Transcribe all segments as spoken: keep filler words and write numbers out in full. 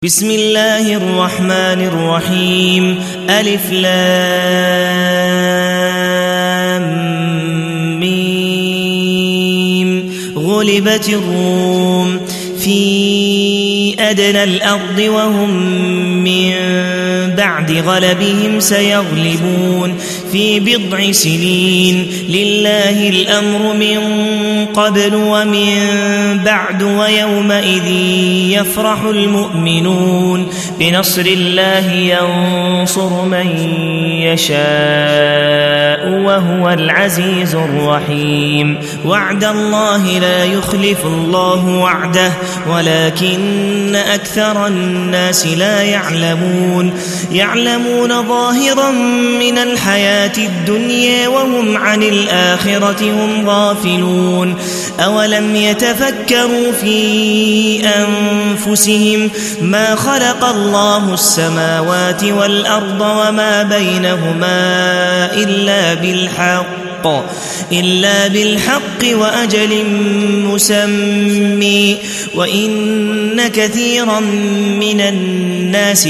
بسم الله الرحمن الرحيم ألف لام ميم غلبت الروم في أدنى الأرض وهم من بعد غلبهم سيغلبون في بضع سنين لله الأمر من قبل ومن بعد ويومئذ يفرح المؤمنون بنصر الله ينصر من يشاء وهو العزيز الرحيم وعد الله لا يخلف الله وعده ولكن أكثر الناس لا يعلمون يعلمون ظاهرا من الحياة الدنيا وهم عن الآخرة هم غافلون أولم يتفكروا في أنفسهم ما خلق الله السماوات والأرض وما بينهما إلا بالحق إلا بالحق وأجل مسمى وإن كثيرا من الناس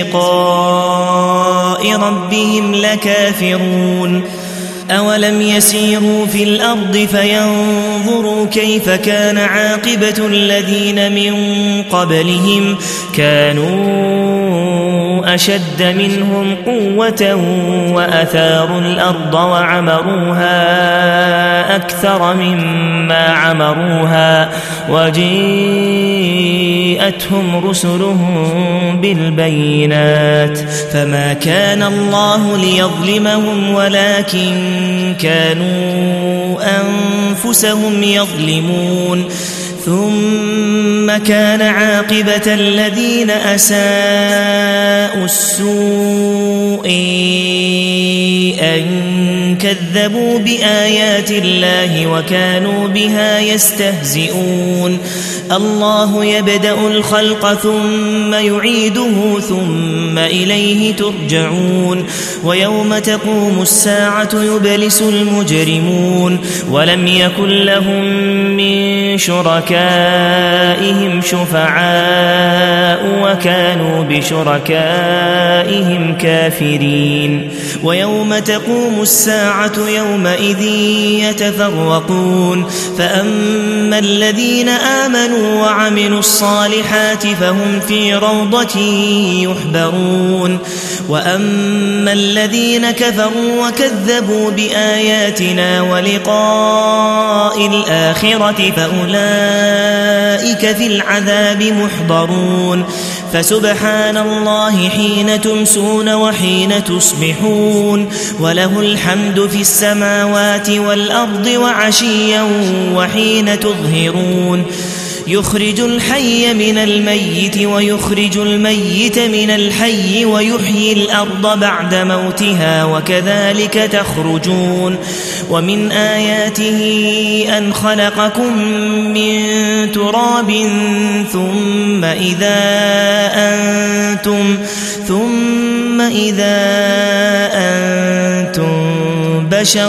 بلقاء ربهم لكافرون أولم يسيروا في الأرض فينظروا كيف كان عاقبة الذين من قبلهم كانوا أشد منهم قوة وأثاروا الأرض وعمروها أكثر مما عمروها وجيءتهم رسلهم بالبينات فما كان الله ليظلمهم ولكن كانوا أنفسهم يظلمون ثم كان عاقبة الذين أساءوا السوء أن كذبوا بآيات الله وكانوا بها يستهزئون الله يبدأ الخلق ثم يعيده ثم إليه ترجعون ويوم تقوم الساعة يبلس المجرمون ولم يكن لهم من شركائهم شفعاء وكانوا بشركائهم كافرين ويوم تقوم الساعة يومئذ يتفرقون فأما الذين آمنوا وعملوا الصالحات فهم في روضة يحبرون وأما الذين كفروا وكذبوا بآياتنا ولقاء الآخرة فأولئك في العذاب محضرون فسبحان الله حين تمسون وحين تصبحون وله الحمد في السماوات والأرض وعشيا وحين تظهرون يخرج الحي من الميت ويخرج الميت من الحي ويحيي الأرض بعد موتها وكذلك تخرجون ومن آياته أن خلقكم من تراب ثم إذا أنتم ثم إذا أنتم بشر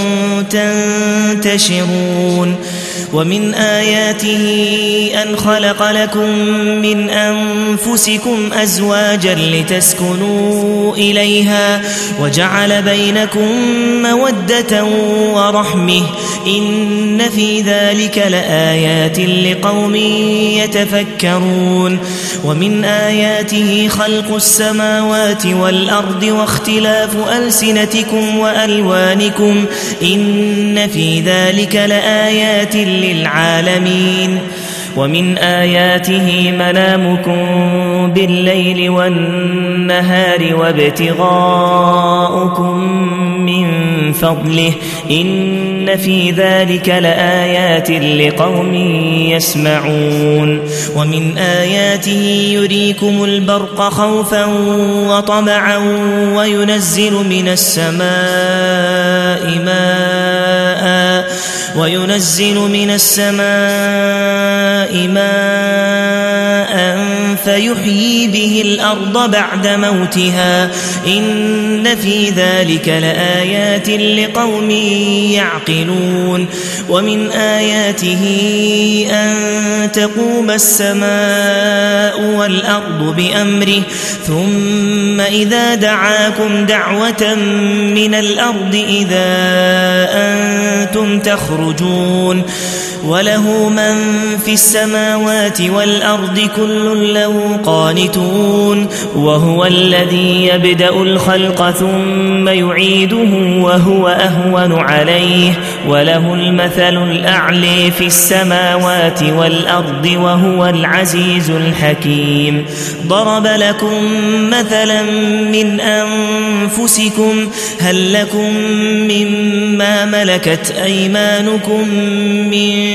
تنتشرون ومن آياته أن خلق لكم من أنفسكم أزواجا لتسكنوا إليها وجعل بينكم مودة ورحمة إن في ذلك لآيات لقوم يتفكرون ومن آياته خلق السماوات والأرض واختلاف ألسنتكم وألوانكم إن في ذلك لآيات للعالمين ومن آياته منامكم بالليل والنهار وابتغاؤكم من فضله إن في ذلك لآيات لقوم يسمعون ومن آياته يريكم البرق خوفا وطمعا وينزل من السماء ماء وينزل من السماء ماء فيحيي به الأرض بعد موتها إن في ذلك لآيات لقوم يعقلون ومن آياته أن تقوم السماء والأرض بأمره ثم إذا دعاكم دعوة من الأرض إذا أنتم تخرجون وله من في السماوات والأرض كل له قانتون وهو الذي يبدأ الخلق ثم يعيده وهو أهون عليه وله المثل الأعلى في السماوات والأرض وهو العزيز الحكيم ضرب لكم مثلا من أنفسكم هل لكم مما ملكت أيمانكم من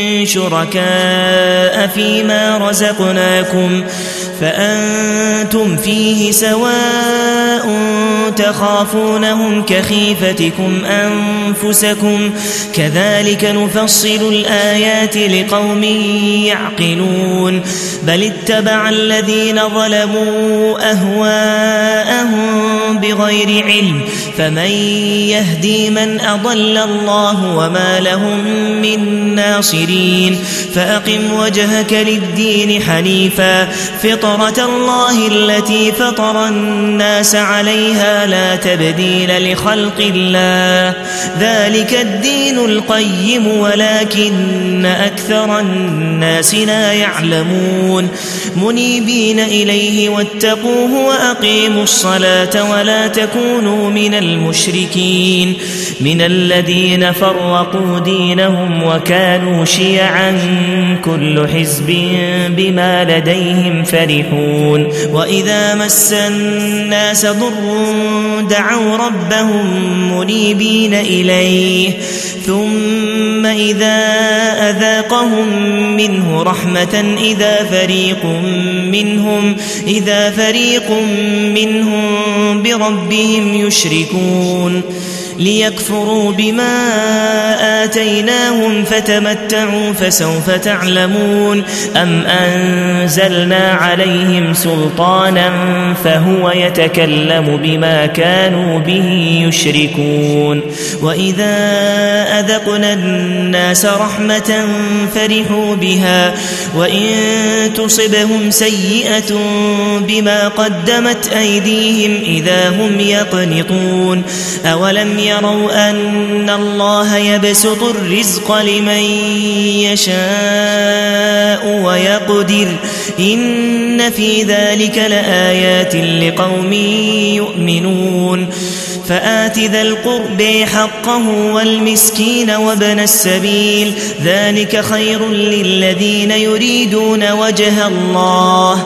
شركاء فيما رزقناكم فأنتم فيه سواء تخافونهم كخيفتكم أنفسكم كذلك نفصل الآيات لقوم يعقلون بل اتبع الذين ظلموا أهواءهم بغير علم فمن يهدي من أضل الله وما لهم من ناصرين فأقم وجهك للدين حنيفا فطرة الله التي فطر الناس عليها لا تبديل لخلق الله ذلك الدين القيم ولكن أكثر الناس لا يعلمون منيبين إليه واتقوه وأقيموا الصلاة ولا تكونوا من المشركين من الذين فرقوا دينهم وكانوا شيعا كل حزب بما لديهم فرحون وإذا مس الناس ضر دعوا ربهم منيبين إليه ثم إذا أذاقهم منه رحمة إذا فريق منهم إذا فريق منهم بربهم يشركون ليكفروا بما آتيناهم فتمتعوا فسوف تعلمون أم أنزلنا عليهم سلطانا فهو يتكلم بما كانوا به يشركون وإذا أذقنا الناس رحمة فرحوا بها وإن تصبهم سيئة بما قدمت أيديهم إذا هم يقنطون أولم يروا أن الله يبسط الرزق لمن يشاء ويقدر إن في ذلك لآيات لقوم يؤمنون فآت ذا القرب حقه والمسكين وابن السبيل ذلك خير للذين يريدون وجه الله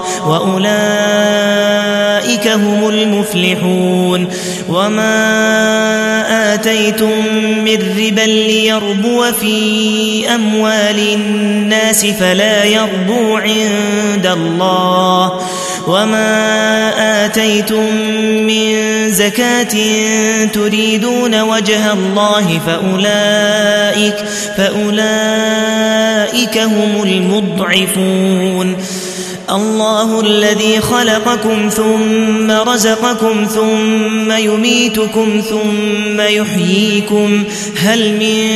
وأولئك هم المفلحون وما آتيتم من ربا ليربو في أموال الناس فلا يربو عند الله وما آتيتم من زكاة تريدون وجه الله فأولئك, فأولئك هم المضعفون الله الذي خلقكم ثم رزقكم ثم يميتكم ثم يحييكم هل من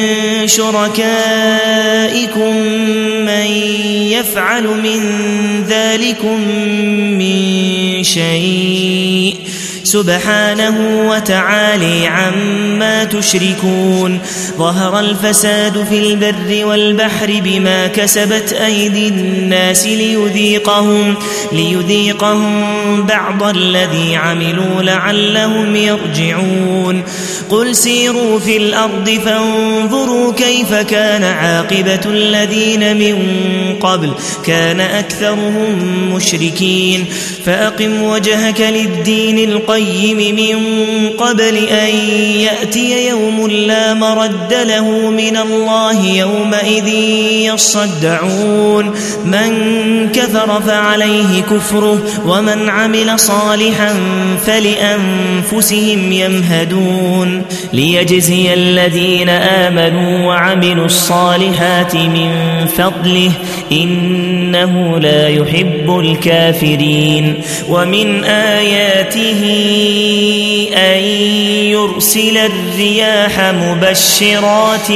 شركائكم من يفعل من ذلكم من شيء سبحانه وتعالى عما تشركون ظهر الفساد في البر والبحر بما كسبت أيدي الناس ليذيقهم, ليذيقهم بعض الذي عملوا لعلهم يرجعون قل سيروا في الأرض فانظروا كيف كان عاقبة الذين من قبل كان أكثرهم مشركين فأقم وجهك للدين القيم من قبل أن يأتي يوم لا مرد له من الله يومئذ يصدعون من كفر فعليه كفره ومن عمل صالحا فلأنفسهم يمهدون ليجزي الذين آمنوا وعملوا الصالحات من فضله إن إنه لا يحب الكافرين ومن آياته أن يرسل الرياح مبشرات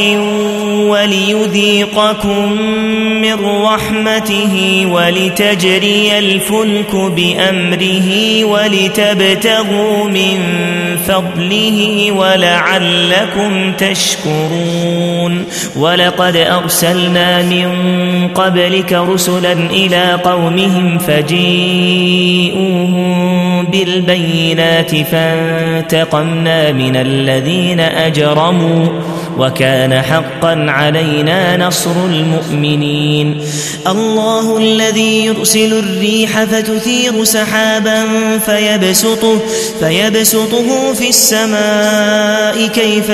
وليذيقكم من رحمته ولتجري الفلك بأمره ولتبتغوا من فضله ولعلكم تشكرون ولقد أرسلنا من قبلك رسلا إلى قومهم فجيئوهم بالبينات فانتقمنا من الذين أجرموا وكان حقا علينا نصر المؤمنين الله الذي يرسل الريح فتثير سحابا فيبسطه, فيبسطه في السماء كيف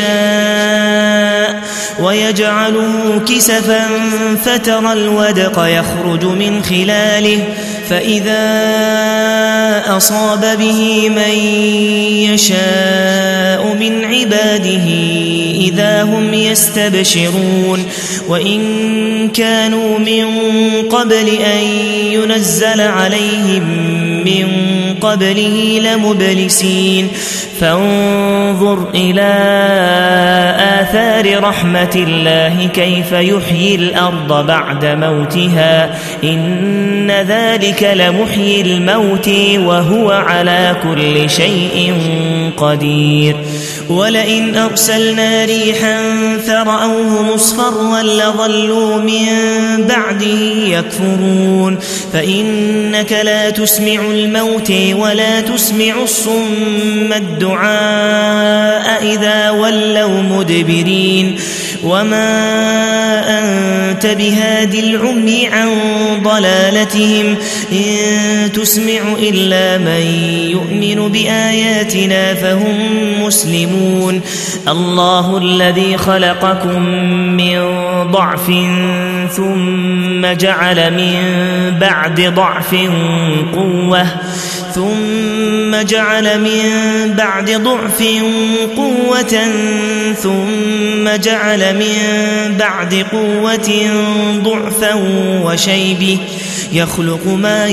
يشاء ويجعله كسفا فترى الودق يخرج من خلاله فإذا أصاب به من يشاء من عباده إذا هم يستبشرون وإن كانوا من قبل أن ينزل عليهم من قبله لمبلسين فانظر إلى آثار رحمة الله كيف يحيي الأرض بعد موتها إن ذلك لمحيي الموت وهو على كل شيء قدير ولئن أرسلنا ريحا فرأوه مصفرا لظلوا من بعده يكفرون فإنك لا تسمع الموت ولا تسمع الصم الدعاء إذا ولوا مدبرين وما أنت بهادي العمي عن ضلالتهم إن تسمع إلا من يؤمن بآياتنا فهم مسلمون الله الذي خلقكم من ضعف ثم جعل من بعد ضعف قوة ثم جعل من بعد ضعف قوة ثم جعل من بعد قوة ضعفا وشيبة يخلق ما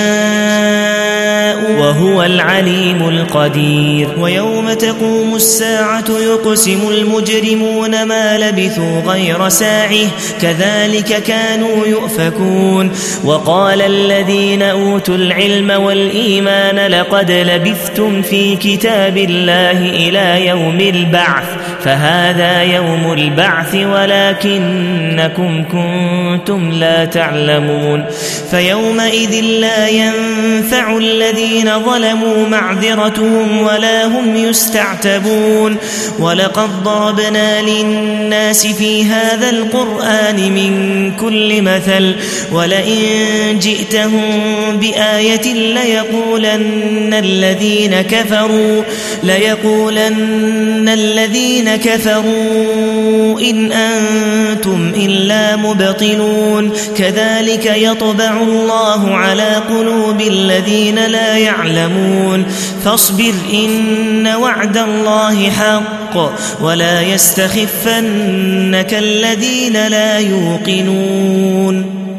يشاء وهو العليم القدير ويوم تقوم الساعة يقسم المجرمون ما لبثوا غير ساعة كذلك كانوا يؤفكون وقال الذين أوتوا العلم والإيمان لقد لبثتم في كتاب الله إلى يوم البعث فهذا يوم البعث ولكنكم كنتم لا تعلمون فيومئذ لا ينفع الذين ظلموا معذرتهم ولا هم يستعتبون ولقد ضربنا للناس في هذا القرآن من كل مثل ولئن جئتهم بآية ليقولن الذين كفروا ليقولن الذين كفروا إن أنتم إلا مبطلون كذلك يطبع الله على قلوب الذين لا يعلمون فاصبر إن وعد الله حق ولا يستخفنك الذين لا يوقنون